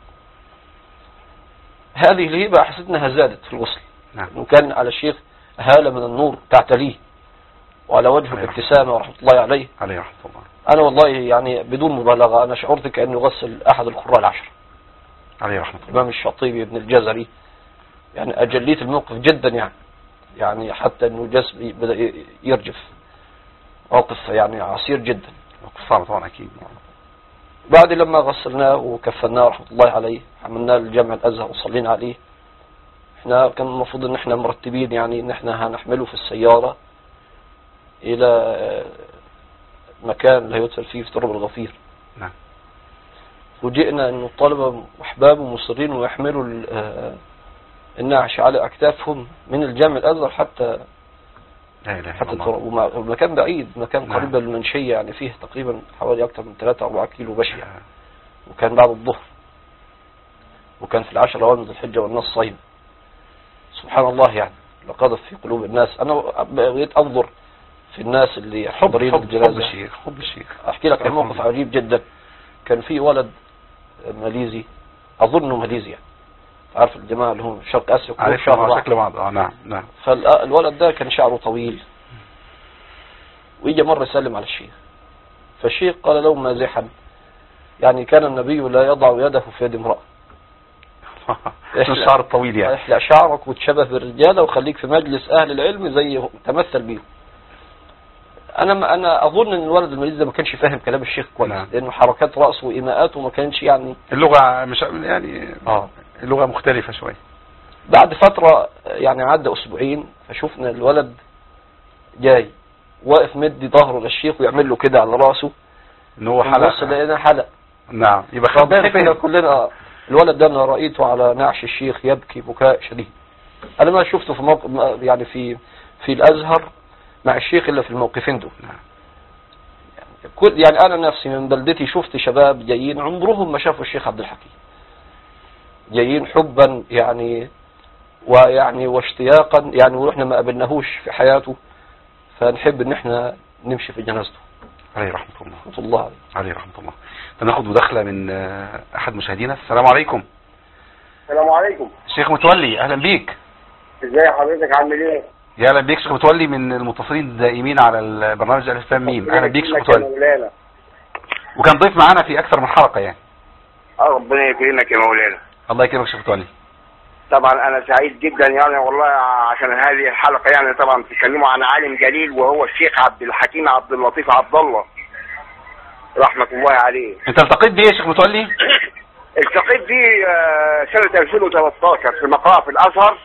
هذه الهيبة حسيت أنها زادت في الغسل. نعم. وكان على الشيخ هالة من النور تعتليه، وعلى وجهه الابتسامة رحمة الله عليه. عليه رحمة الله. أنا والله يعني بدون مبالغة أنا شعرت كأني يغسل أحد القراء العشر عليه رحمة الله، الإمام الشاطبي ابن الجزري. يعني أجليت الموقف جدا يعني حتى أنه جسمي بدأ يرجف، موقف يعني عسير جدا، موقف صعب طبعا أكيد. بعد لما غسلناه وكفناه رحمة الله عليه، حملناه للجامع الأزهر وصلينا عليه. احنا كان المفروض ان احنا مرتبين يعني ان احنا هنحمله في السيارة الى مكان اللي هيدفن فيه في تراب الغفير. نعم. وجئنا ان الطلبة واحبابه مصرين ويحملوا النعش على اكتافهم من الجامع الازهر حتى التراب. المكان بعيد، مكان قريب للمنشية، يعني فيه تقريبا حوالي اكثر من 3-4 كيلو مشي. وكان بعد الظهر، وكان في 10 أوان من ذي الحجة والناس صايم. سبحان الله يعني لقذف في قلوب الناس. انا بقيت انظر في الناس اللي حاضرين الجنازة. حب الشيخ. احكي لك عن موقف عجيب جدا. كان في ولد ماليزي، اظنه ماليزي يعني، عارف الجماعة اللي هم شرق اسيا كلهم شعر شكل بعض. نعم. فالولد ده كان شعره طويل، ويجي مرة يسلم على الشيخ، فالشيخ قال له مازحا يعني كان النبي لا يضع يده في يد امرأة. الشعر الطويل يعني احلق شعرك وتشبه بالرجالة وخليك في مجلس اهل العلم زي تمثل بيهم. انا اظن ان الولد الماليزي ده ما كانش فاهم كلام الشيخ كويس. نعم. لانه حركات رأسه وايماءاته ما كانش يعني اللغة مش يعني اللغة مختلفة شوية. بعد فترة يعني عدى اسبوعين، فشوفنا الولد جاي واقف مدي ظهره للشيخ ويعمل له كده على رأسه ان هو حلق. بص لقينا حلق. نعم. يبقى خبرنا كلنا. الولد ده انا رأيته على نعش الشيخ يبكي بكاء شديد. انا ما شفته في موقف يعني في الازهر مع الشيخ إلا في الموقفين دول. يعني أنا نفسي من بلدتي شفت شباب جايين عمرهم ما شافوا الشيخ عبد الحكيم، جايين حبا يعني واشتياقا يعني، ورحنا ما قابلناهوش في حياته، فنحب ان احنا نمشي في جنازته. عليه رحمة الله. رحمة الله عليه رحمة الله. فناخد مداخلة من أحد مشاهدينا. السلام عليكم. السلام عليكم. شيخ متولي أهلا بيك. ازاي حضرتك عامل ايه؟ يا اهلا بيك شيخ متولي، من المتصلين الدائمين على البرنامج الاسلام ميم. اهلا بيك شيخ متولي. وكان ضيف معانا في اكثر من حلقة يعني. ربنا يكرمك يا مولانا. الله يكرمك شيخ متولي. طبعا انا سعيد جدا يعني والله عشان هذه الحلقة، يعني طبعا بتتكلموا عن عالم جليل وهو الشيخ عبد الحكيم عبد اللطيف عبد الله رحمة الله عليه. انت التقيت بيه يا شيخ متولي؟ التقيت بيه سنة 2013 في مقرأة في الازهر،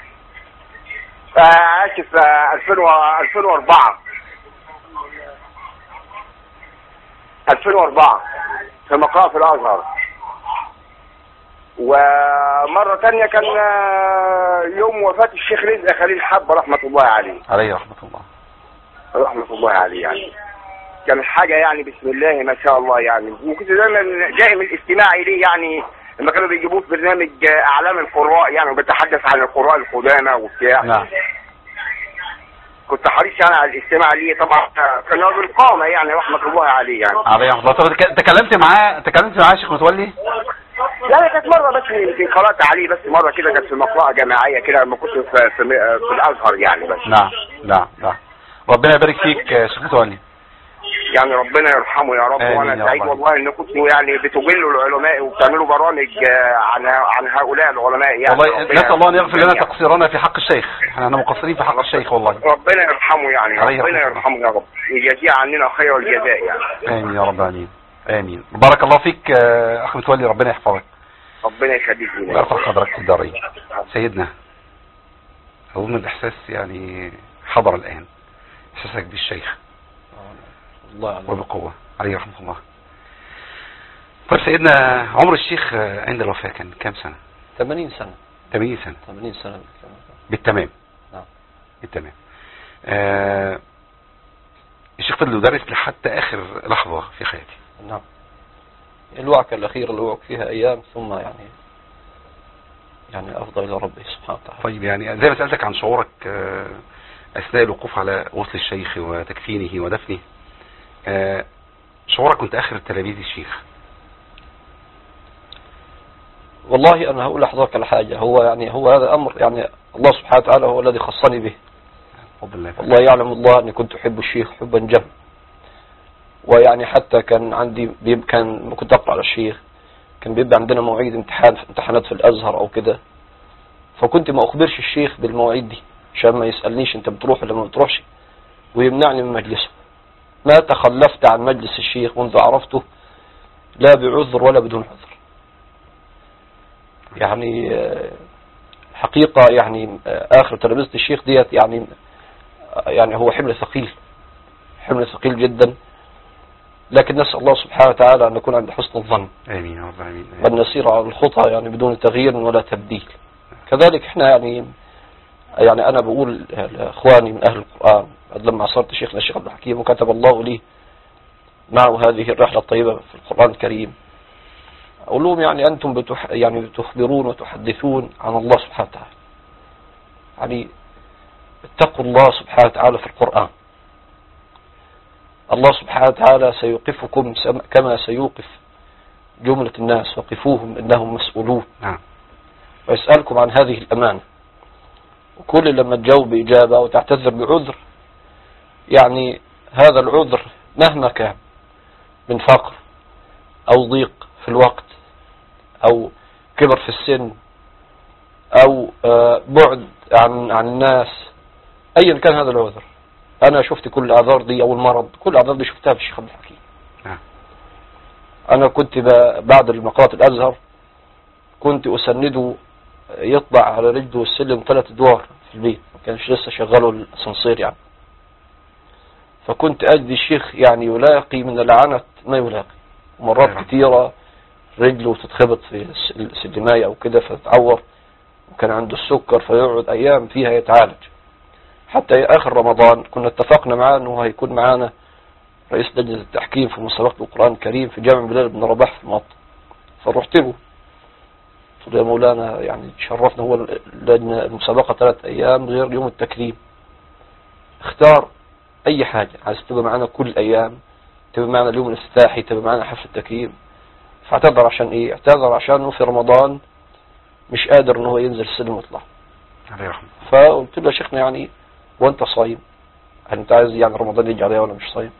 اسف 2004 في مقرأة في الازهر. ومرة تانية كان يوم وفاة الشيخ رزق خليل حب رحمة الله عليه. عليه رحمة الله. رحمة الله عليه يعني. كان حاجة يعني بسم الله ما شاء الله يعني. وكنت دايما دائم الاستماع إليه يعني لما كانوا بيجيبوه في برنامج أعلام القراء يعني، وبيتحدث عن القراء القدامى وبتاع. نعم. كنت حريص يعني على الاستماع ليه، طبعا كان راجل قامة يعني رحمة الله عليه يعني. عليه رحمة الله. طب تكلمت معاه يا شيخ متولي؟ لا كانت مرة بس يمكن قرأت عليه بس مرة كده، كانت في مقرأة جماعية كده لما كنت في الأزهر يعني بس. نعم. ربنا يبارك فيك يا شيخ متولي. يعني ربنا يرحمه يا رب. وانا سعيد والله ان كنتوا يعني بتجلوا العلماء وبتعملوا برامج عن هؤلاء العلماء يعني. والله نسأل الله ان يغفر لنا تقصيرنا في حق الشيخ، احنا مقصرين في حق الشيخ والله. ربنا يرحمه يعني. ربنا يرحمه يا رب، يجزيه عننا خير الجزاء يعني. امين يا رب. امين. بارك الله فيك اخ متولي، ربنا يحفظك. ربنا يخليك لنا ويرفع قدرك في الدارين. سيدنا اظن الاحساس يعني حضر الان، احساسك بالشيخ وبقوة عليه رحمة الله. طيب سيدنا، عمر الشيخ عند الوفاة كان كام سنة؟ 80 سنة. 80 سنة. 80 سنة بالتمام. نعم. بالتمام. الشيخ فضل يدرس لحتى آخر لحظة في حياته. نعم. الوعكة الأخيرة اللي وعك فيها أيام ثم يعني أفضل إلى ربه سبحانه وتعالى. طيب يعني زي ما سألتك عن شعورك أثناء الوقوف على وصل الشيخ وتكفينه ودفنه، شعورك كنت آخر تلاميذ الشيخ؟ والله أنا هقول لحضرتك على حاجة، هو هذا أمر يعني الله سبحانه وتعالى هو الذي خصني به. والله يعلم الله أني كنت أحب الشيخ حبا جما، ويعني حتى كان عندي كنت أقرأ على الشيخ، كان بيبقى عندنا مواعيد امتحانات في الأزهر أو كده، فكنت ما أخبرش الشيخ بالمواعيد دي عشان ما يسألنيش أنت بتروح ولا ما بتروحش، ويمنعني من مجلسه. ما تخلفت عن مجلس الشيخ منذ عرفته، لا بعذر ولا بدون عذر. يعني حقيقة يعني آخر تلاميذ الشيخ ديت يعني هو حمل ثقيل جدا، لكن نسأل الله سبحانه وتعالى أن نكون عند حسن الظن. آمين يا رب. آمين. وأن نسير على الخطى يعني بدون تغيير ولا تبديل. كذلك احنا يعني أنا بقول لإخواني من أهل القرآن لما عصرت شيخنا الشيخ عبد الحكيم وكتب الله لي معه هذه الرحلة الطيبة في القرآن الكريم، أقول لهم يعني أنتم بتخبرون وتحدثون عن الله سبحانه وتعالى، يعني اتقوا الله سبحانه وتعالى في القرآن. الله سبحانه وتعالى سيوقفكم كما سيوقف جملة الناس، وقفوهم إنهم مسؤولون. ويسألكم عن هذه الأمانة، وكل لما تجاوب بإجابة وتعتذر بعذر، يعني هذا العذر مهما كان من فقر أو ضيق في الوقت أو كبر في السن أو بعد عن الناس، أيا كان هذا العذر. أنا شفت كل الأعذار دي أو المرض، كل الأعذار دي شفتها بالشيخ عبد الحكيم. أنا كنت بعد المقرات الأزهر كنت أسنده يطلع على رجله السلم 3 أدوار في البيت، ما كانش لسه شغلوا الأسانسير يعني. فكنت أجد الشيخ يعني يلاقي من العنت ما يلاقي، ومرات كثيرة رجله تتخبط في السلماية أو كده فتتعور، وكان عنده السكر فيقعد أيام فيها يتعالج، حتى آخر رمضان كنا اتفقنا معاه أنه هيكون معانا رئيس لجنة التحكيم في مسابقة القرآن الكريم في جامع بلال بن رباح في المطر. فرحت له قلت له يا مولانا يعني شرفنا، هو اللجنة المسابقة 3 أيام غير يوم التكريم، اختار أي حاجة عايز تبقى معانا كل الأيام، تبقى معانا اليوم الافتتاحي، تبقى معانا حفل التكريم. فاعتذر عشان إيه؟ اعتذر عشان في رمضان مش قادر إن هو ينزل السلم ويطلع. فقلت له يا شيخنا يعني وأنت صايم، هل أنت عايز يعني رمضان يجي عليا ولا مش صايم؟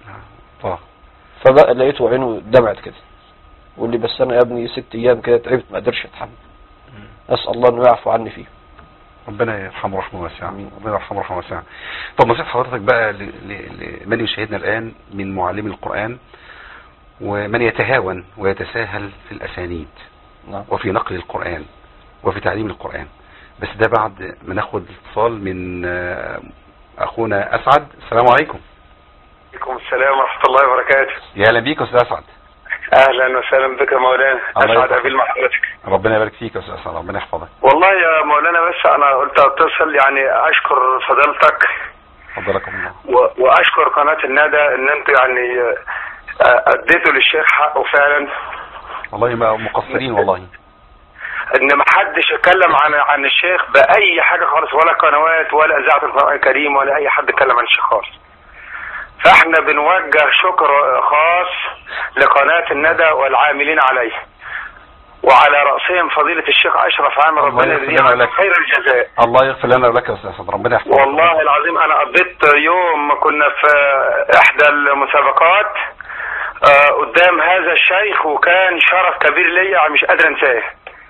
فبقى لقيته عينه دمعت كده، يقول لي بس أنا يا ابني 6 أيام كده تعبت ما قدرش أتحمل، أسأل الله إنه يعفو عني فيه. ربنا يرحمه رحمه واسعة. ربنا يرحمه رحمه واسعة. طب نصيحة حضرتك بقى لمن يشاهدنا الآن من معلمي القرآن ومن يتهاون ويتساهل في الأسانيد وفي نقل القرآن وفي تعليم القرآن، بس ده بعد ما ناخد اتصال من أخونا أسعد. السلام عليكم. عليكم السلام ورحمة الله وبركاته. يا أهلا بيك يا أستاذ أسعد. أهلا وسهلا بك يا مولانا. أسعد أبي مع حضرتك. ربنا يبارك فيك يا أستاذ أسعد، ربنا يحفظك. والله يا مولانا بس أنا قلت أتصل يعني أشكر فضيلتك فضلكم الله وأشكر قناة الندى إن أنتوا يعني أديتوا للشيخ حقه فعلا. والله ما مقصرين والله. إن ما حدش يتكلم عن الشيخ بأي حاجة خالص، ولا قنوات ولا إذاعة القرآن الكريم ولا أي حد يتكلم عن الشيخ خالص. فاحنا بنوجه شكر خاص لقناة الندى والعاملين عليه، وعلى رأسهم فضيلة الشيخ أشرف عامر، ربنا يجزيه خير الجزاء. الله يغفر لنا ولك يا أستاذ، ربنا يحفظك. والله العظيم أنا قضيت يوم كنا في إحدى المسابقات قدام هذا الشيخ، وكان شرف كبير ليا مش قادر أنساه.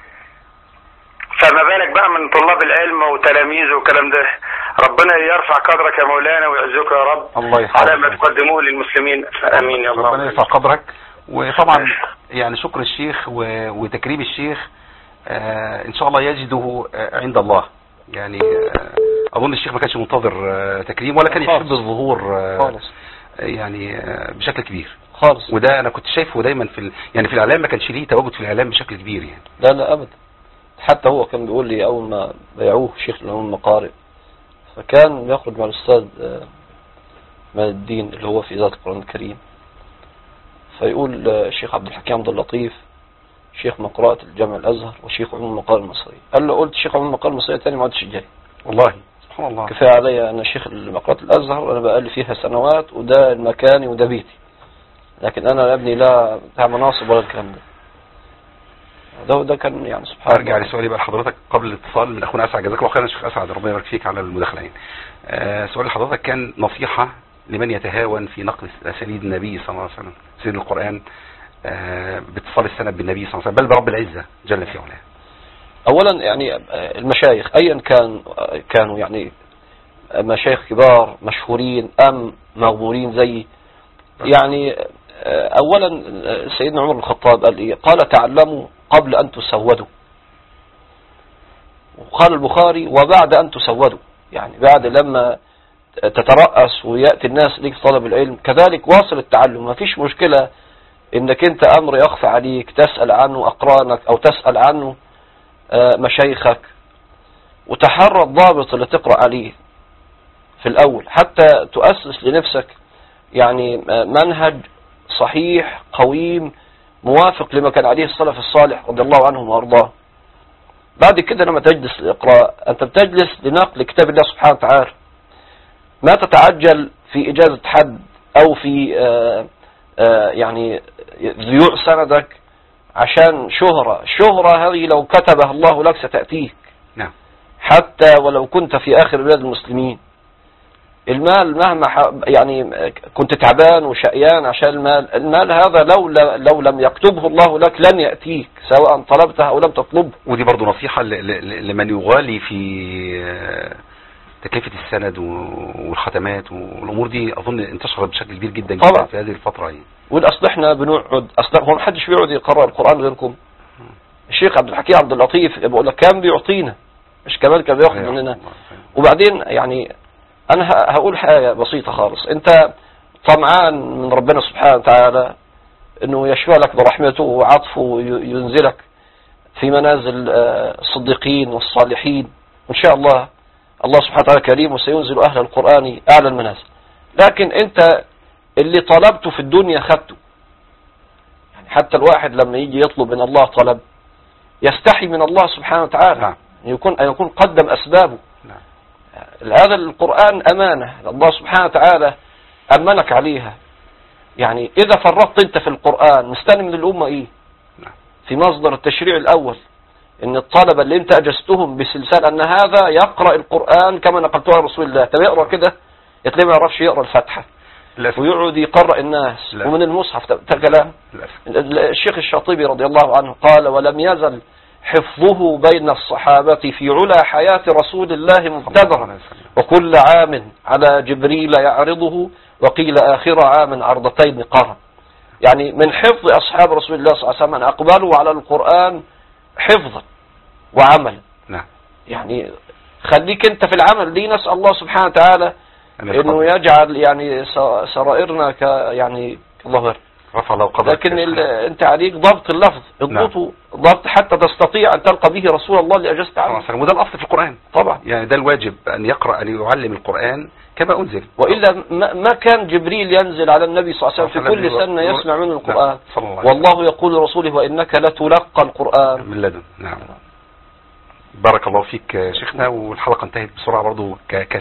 فما بالك بقى من طلاب العلم وتلاميذه والكلام ده. ربنا يرفع قدرك يا مولانا ويعزك يا رب على ما تقدموه للمسلمين. امين يا الله. ربنا يرفع قدرك. وطبعا يعني شكر الشيخ وتكريم الشيخ ان شاء الله يجده عند الله. يعني اظن الشيخ ما كانش منتظر تكريم ولا كان يحب الظهور يعني بشكل كبير خالص. وده انا كنت شايفه دايما يعني في الاعلام، ما كانش ليه تواجد في الاعلام بشكل كبير يعني. لا ابدا. حتى هو كان بيقول لي اول ما بيعوه شيخ الامام المقارئ، فكان يخرج مع الأستاذ مال الدين اللي هو في إذاعة القرآن الكريم، فيقول الشيخ عبد الحكيم عبد اللطيف شيخ مقرأة الجامع الأزهر وشيخ عموم المقارئ المصرية. قال له قلت شيخ عموم المقارئ المصرية تاني ما عادش جاي. والله سبحان الله. كفاية عليا أنا شيخ مقرأة الأزهر وأنا بقالي فيها سنوات وده المكاني وده بيتي، لكن أنا يا ابني لا بتاع مناصب ولا الكلام ده كان يعني سبحان الله. ارجع لسؤالي بقى لحضرتك قبل الاتصال من اخونا اسعد، جزاك الله خيرا شيخ اسعد، ربنا يبارك فيك على المداخلين. سؤال لحضرتك كان نصيحة لمن يتهاون في نقل اسانيد النبي صلى الله عليه وسلم، سيد القرآن باتصال السند بالنبي صلى الله عليه وسلم بل برب العزة جل في علاه. اولا يعني المشايخ ايا كانوا يعني مشايخ كبار مشهورين ام مغمورين زي يعني اولا سيدنا عمر بن الخطاب قال ايه؟ قال تعلموا قبل ان تسودوا. وقال البخاري وبعد ان تسودوا، يعني بعد لما تترأس ويأتي الناس ليك طلب العلم كذلك واصل التعلم. ما فيش مشكلة انك انت امر يخفى عليك تسأل عنه اقرانك او تسأل عنه مشايخك، وتحرى الضابط اللي تقرأ عليه في الاول حتى تؤسس لنفسك يعني منهج صحيح قويم موافق لما كان عليه السلف الصالح رضي الله عنهم وارضاه. بعد كده لما تجلس للإقراء أنت بتجلس لنقل كتاب الله سبحانه وتعالى، ما تتعجل في إجازة حد أو في يعني ذيوع سندك عشان شهرة هذه لو كتبها الله لك ستأتيك. نعم. حتى ولو كنت في آخر بلاد المسلمين. المال مهما يعني كنت تعبان وشقيان عشان المال هذا لو لم يكتبه الله لك لن يأتيك سواء طلبته أو لم تطلبه. ودي برضو نصيحة لمن يغالي في تكلفة السند والختمات والأمور دي، أظن انتشرت بشكل كبير جدا طبعا في هذه الفترة. والأصل احنا بنقعد هو ما حدش بيقعد يقرأ القرآن غيركم. الشيخ عبد الحكيم عبد اللطيف بقول لك كان بيعطينا مش كمان كان بياخد مننا. وبعدين يعني أنا هقول حاجة بسيطة خالص، أنت طمعان من ربنا سبحانه وتعالى أنه يشفع لك برحمته وعطفه وينزلك في منازل الصديقين والصالحين، وإن شاء الله الله سبحانه وتعالى كريم وسينزل أهل القرآن أعلى المنازل. لكن أنت اللي طلبته في الدنيا خدته. يعني حتى الواحد لما يجي يطلب من الله طلب يستحي من الله سبحانه وتعالى. نعم. أن يكون قدم أسبابه. نعم. هذا القرآن أمانة الله سبحانه وتعالى أمنك عليها. يعني إذا فرطت أنت في القرآن مستني من الأمة إيه؟ نعم. في مصدر التشريع الأول إن الطلبة اللي أنت أجزتهم بسلسال أن هذا يقرأ القرآن كما نقلتها عن رسول الله. طب يقرأ كده يتلاقي ما يعرفش يقرأ الفاتحة ويقعد يقرأ الناس ومن المصحف كلام. الشيخ الشاطبي رضي الله عنه قال ولم يزل حفظه بين الصحابة في علا حياة رسول الله مبتدرا وكل عام على جبريل يعرضه وقيل آخر عام عرضتين قرن. يعني من حفظ أصحاب رسول الله صلى الله عليه وسلم أن أقبلوا على القرآن حفظا وعملا. نعم. يعني خليك أنت في العمل دي. نسأل الله سبحانه وتعالى إنه يجعل يعني سرائرنا يعني الله غير رفع الله قدرك. لكن أنت عليك ضبط اللفظ اضبطه ضبط حتى تستطيع أن تلقى به رسول الله اللي أجزت عنه. وده الأصل في القرآن طبعا. يعني ده الواجب أن يقرأ أن يعلم القرآن كما أنزل. وإلا ما كان جبريل ينزل على النبي صلى الله عليه وسلم في كل سنة يسمع منه القرآن. والله يقول لرسوله وإنك لتلقى القرآن من لدن. نعم. بارك الله فيك شيخنا. والحلقة انتهت بسرعة برضو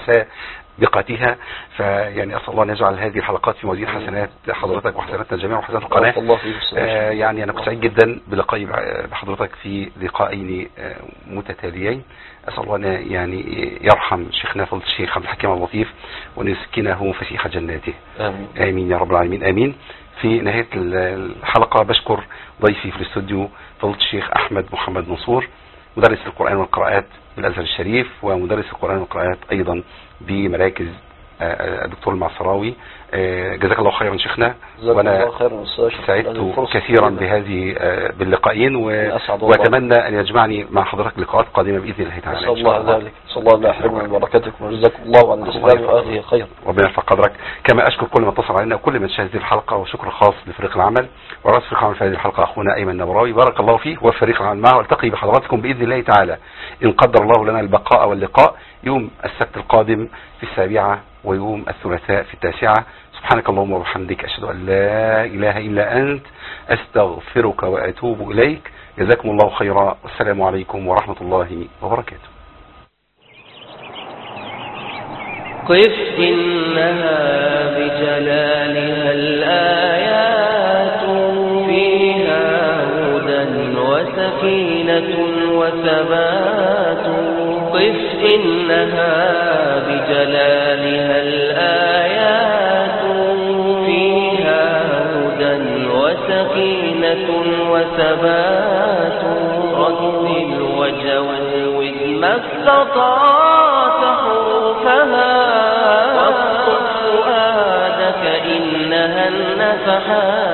كسابقتها. فيعني أسأل الله أن يجعل هذه الحلقات في موازين حسنات حضرتك وحسناتنا جميعا وحسنات القناة. يعني أنا كنت سعيد جدا بلقائي بحضرتك في لقائين متتاليين. أسأل الله أن يعني يرحم شيخنا فضيلة الشيخ عبد الحكيم عبد اللطيف ونسكنه فسيح جناته. آمين. آمين يا رب العالمين. آمين. في نهاية الحلقة بشكر ضيفي في الاستوديو فضيلة الشيخ أحمد محمد منصور مدرس القرآن والقراءات بالأزهر الشريف ومدرس القرآن والقراءات أيضا بمراكز الدكتور المعصراوي. جزاك الله خيرا شيخنا. وانا سعدت كثيرا بهذه باللقاءين واتمنى ان يجمعني مع حضرتك لقاءات قادمه باذن الله تعالى. صلى الله ذلك. صلى الله لا يحرمنا من بركاتكم وجزاكم الله عن الاسلام واهله خير. ربنا يرفع قدرك. كما اشكر كل من اتصل علينا وكل من شاهد هذه الحلقه وشكر خاص لفريق العمل ورئيس فريق العمل في هذه الحلقه اخونا ايمن النبراوي بارك الله فيه وفريق العمل معه. والتقي بحضراتكم باذن الله تعالى ان قدر الله لنا البقاء واللقاء يوم السبت القادم في 7 ويوم الثلاثاء في 9. سبحانك اللهم وبحمدك أشهد أن لا إله إلا أنت أستغفرك وأتوب إليك. جزاكم الله خيرا والسلام عليكم ورحمة الله وبركاته. قف إنها بجلالها الآيات فيها هدى وسكينة وثبات. قف إنها بجلالها الآيات فيها هدى وسكينة وثبات. رتل وجود ما استطعت حروفها واصطف فؤادك إنها النفحات.